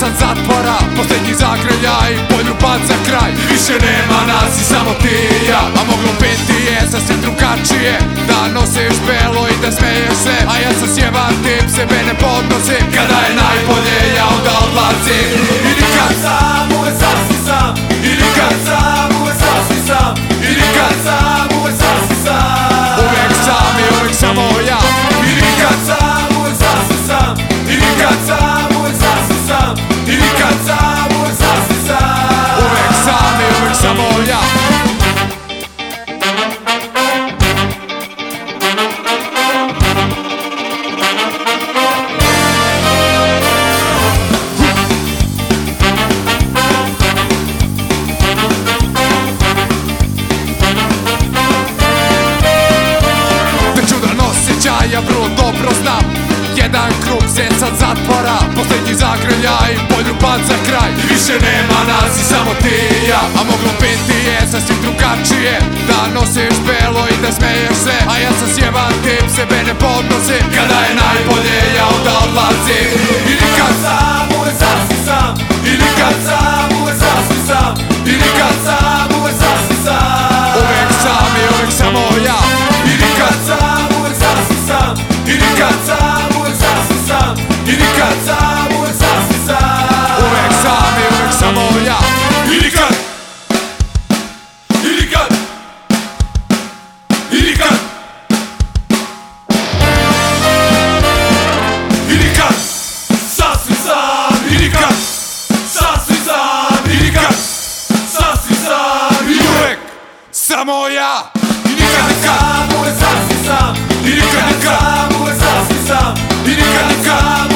iznad zatvora, posljednji zagrljaj, poljubac za kraj. Više nema nas i samo ti i ja, a moglo biti je sasvim drugačije. Da nosiš belo i da smeješ se, a ja sam sjeban tip, sebe ne podnosim. Kada je najbolje ja onda odlazim. I nikad sam, uvek sasvim sam. I nikad sam, uvek sasvim sam. I nikad sam, uvek sasvim sam. Uvek sam i uvek samo ja. I nikad sam, uvek sasvim sam. I nikad sam, uvek sasvim sam. I nikad sam, uvek sasvim sam. Uvek sam i uvek samo ja. Ja vrlo dobro znam, jedan krug sad zatvora, posljednji zagrljaj, poljubac za kraj. Više nema nas i samo ti i ja, a moglo biti je sasvim drugačije. Da nosiš belo i da smeješ se, a ja sam sjeban tip, sebe ne podnosim. Kada je najbolje ja onda odlazim. I nikad sam, uvek sasvim sam. I nikad sam, uvek sasvim sam. I nikad sam, uvek sasvim sam. Uvek sam i uvek samo ja. I nikad sam, uvek sasvim sam. I nikad sam, uvek sasvim sam. I nikad sam, uvek sasvim sam. Uvek sam i uvek samo ja. I nikad. I nikad. I nikad. I nikad. Sasvim sam. I nikad. Sasvim sam. I nikad. Sasvim sam. I uvek samo ja. I nikad, nikad. Uvek sasvim sam. I nikad, nikad. Uvek sasvim sam. I nikad, nikad.